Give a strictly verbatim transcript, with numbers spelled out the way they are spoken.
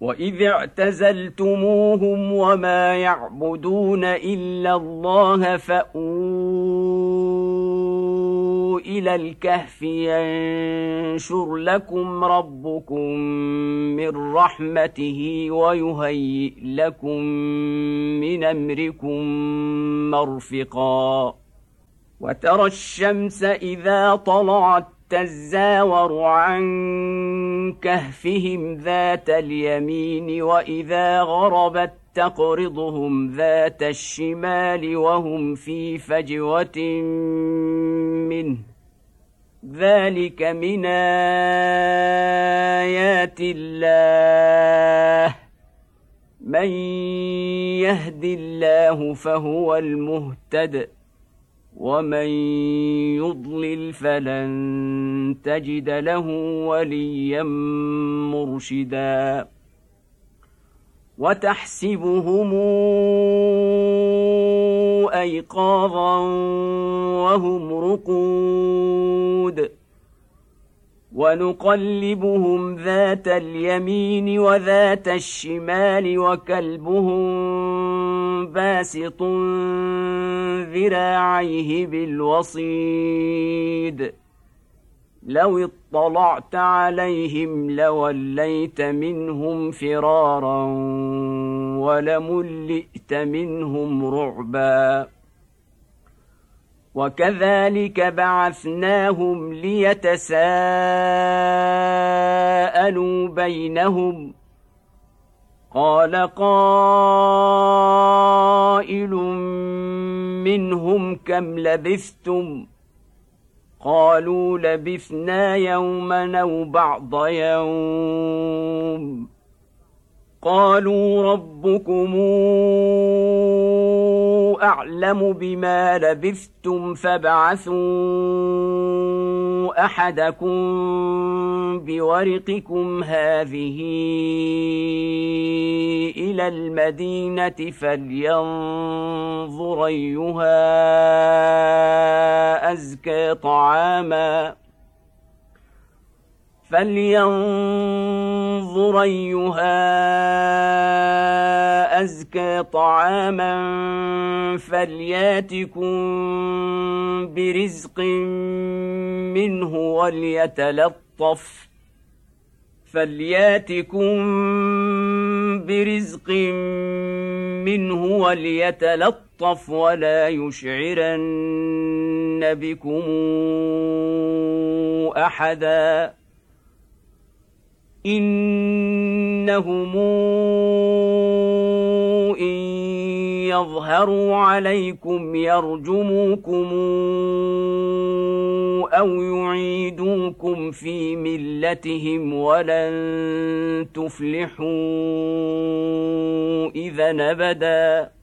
وإذ اعتزلتموهم وما يعبدون إلا الله فأووا إلى الكهف ينشر لكم ربكم من رحمته ويهيئ لكم من أمركم مرفقا وترى الشمس إذا طلعت تزاور عن كهفهم ذات اليمين وإذا غربت تقرضهم ذات الشمال وهم في فجوة منه ذلك من آيات الله من يهد الله فهو المهتد ومن يضلل فلن تجد له وليا مرشدا وتحسبهم أيقاظا وهم رقود ونقلبهم ذات اليمين وذات الشمال وكلبهم باسط ذراعيه بالوصيد لو اطلعت عليهم لوليت منهم فرارا ولملئت منهم رعبا وكذلك بعثناهم ليتساءلوا بينهم قال قائل منهم كم لبثتم قالوا لبثنا يوما أو بعض يوم قالوا ربكم أعلم بما لبثتم فابعثوا أحدكم بورقكم هذه إلى المدينة فلينظر أيها أزكى طعاما فلينظر أيها أزكى طعاما فلياتكم برزق منه وليتلطف فلياتكم برزق منه وليتلطف ولا يشعرن بكم أحدا إنهم إن يظهروا عليكم يرجموكم أو يعيدوكم في ملتهم ولن تفلحوا إذا أبدا